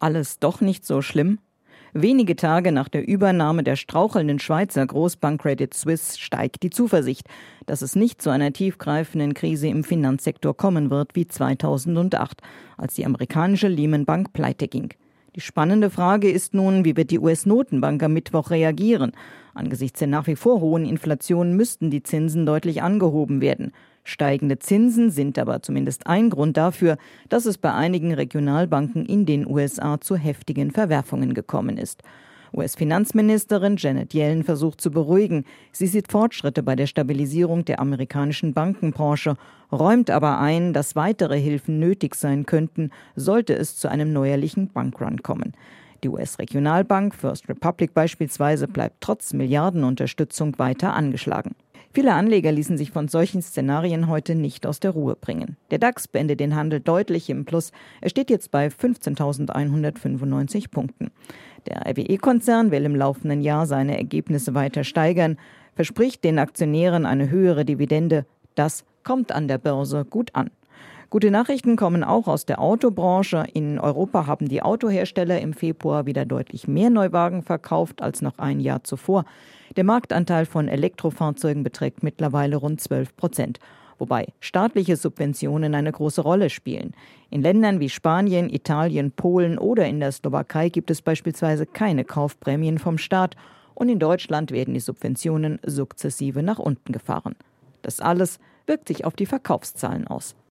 alles doch nicht so schlimm? Wenige Tage nach der Übernahme der strauchelnden Schweizer Großbank Credit Suisse steigt die Zuversicht, dass es nicht zu einer tiefgreifenden Krise im Finanzsektor kommen wird wie 2008, als die amerikanische Lehman Bank pleite ging. Die spannende Frage ist nun, wie wird die US-Notenbank am Mittwoch reagieren? Angesichts der nach wie vor hohen Inflation müssten die Zinsen deutlich angehoben werden. Steigende Zinsen sind aber zumindest ein Grund dafür, dass es bei einigen Regionalbanken in den USA zu heftigen Verwerfungen gekommen ist. US-Finanzministerin Janet Yellen versucht zu beruhigen. Sie sieht Fortschritte bei der Stabilisierung der amerikanischen Bankenbranche, räumt aber ein, dass weitere Hilfen nötig sein könnten, sollte es zu einem neuerlichen Bankrun kommen. Die US-Regionalbank First Republic beispielsweise bleibt trotz Milliardenunterstützung weiter angeschlagen. Viele Anleger ließen sich von solchen Szenarien heute nicht aus der Ruhe bringen. Der DAX beendet den Handel deutlich im Plus. Er steht jetzt bei 15.195 Punkten. Der RWE-Konzern will im laufenden Jahr seine Ergebnisse weiter steigern, verspricht den Aktionären eine höhere Dividende. Das kommt an der Börse gut an. Gute Nachrichten kommen auch aus der Autobranche. In Europa haben die Autohersteller im Februar wieder deutlich mehr Neuwagen verkauft als noch ein Jahr zuvor. Der Marktanteil von Elektrofahrzeugen beträgt mittlerweile rund 12%, wobei staatliche Subventionen eine große Rolle spielen. In Ländern wie Spanien, Italien, Polen oder in der Slowakei gibt es beispielsweise keine Kaufprämien vom Staat und in Deutschland werden die Subventionen sukzessive nach unten gefahren. Das alles wirkt sich auf die Verkaufszahlen aus.